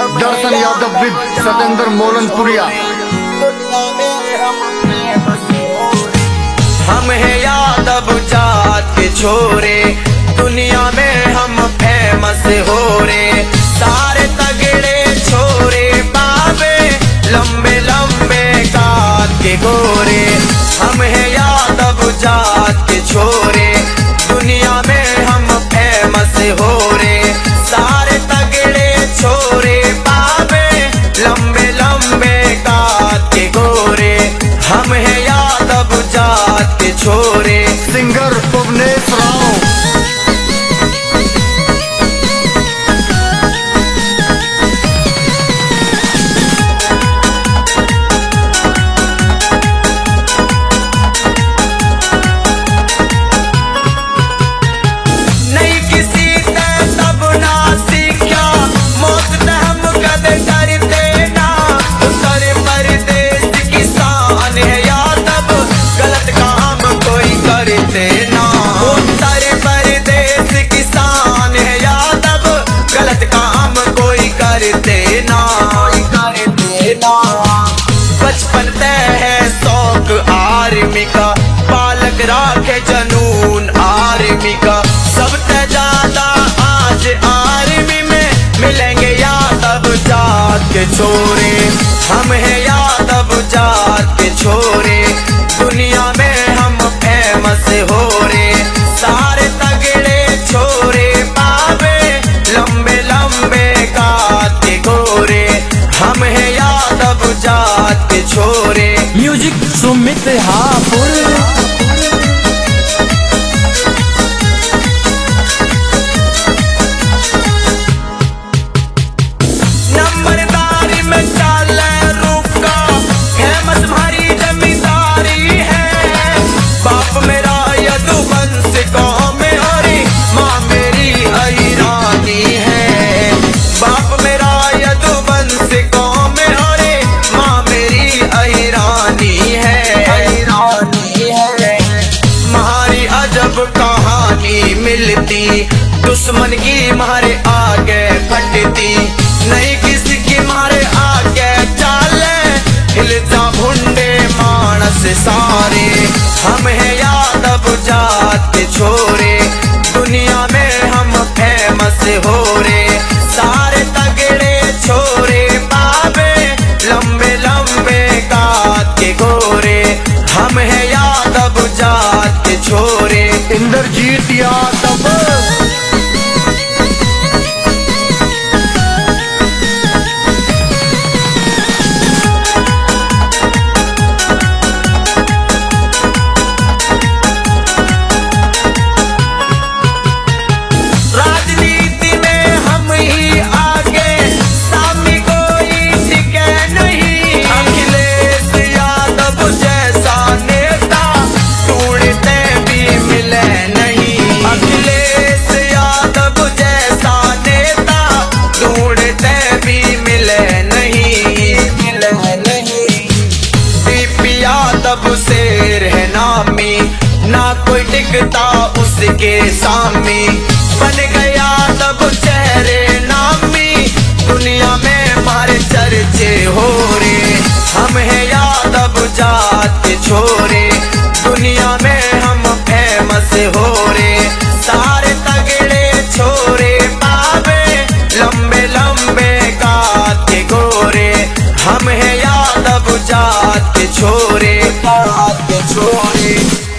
दर्शन यादव विद सतेंद्र मोलनपुरिया। हम है यादव जात के छोरे, दुनिया में हम फेमस हो रे। सारे तगड़े छोरे बाबे, लंबे लंबे काट के गोरे। हम है यादव जात के छोरे, दुनिया में हम फेमस हो रे। सारे तगड़े छोरे बाबे, लंबे लंबे काट के गोरे। हम है यादव जात के छोरे। सिंगर भुवनेश राव। बचपन तय है शौक आर्मी का, बालक राखे जनून आर्मी का। सबसे ज्यादा आज आर्मी में मिलेंगे यादव जात के छोरे। हम है यादव जात के छोरे, दुनिया में हम फेमस हो रे। सारे तगड़े छोरे बाबे, लंबे लंबे काट के गोरे। हम है यादव जात के छोरे। म्यूजिक सुमित हापुर। नंबरदारी में चाल रुका, फेमस भारी जमींदारी है। बाप मेरा यदुवंश गाँव में हरी, माँ मेरी ऐरानी है। बाप मेरा यदुवंश गाँव में हरे, माँ मेरी ऐरानी है। हमारी अजब कहानी मिलती, दुश्मन की मारे आगे फटती। नहीं किसी की मारे आगे चाले, हिलता भुंडे मानस सारे। हम है यादव जात के छोरे, दुनिया में हम फेमस हो रे। सारे तगड़े छोरे बाबे, लंबे लंबे काट के गोरे। हम है यादव जात के छोरे। इंद्रजीत यादव। राजनीति में हम ही आगे, सामने कोई टिके नहीं। अखिलेश यादव जैसा नेता ढूंढते भी मिले नहीं। अखिलेश यादव जैसा नेता ढूंढते भी मिले नहीं। बीपी यादव शेर है नामी, ना कोई टिकता उसके सामने। बन गया तब चेहरे नामी, दुनिया में हमारे चर्चे हो रे। हम है यादव जात के छोरे, दुनिया में हम फेमस हो रे। सारे तगड़े छोरे बाबे, लंबे लंबे काट के गोरे। हम है यादव जात के छोरे।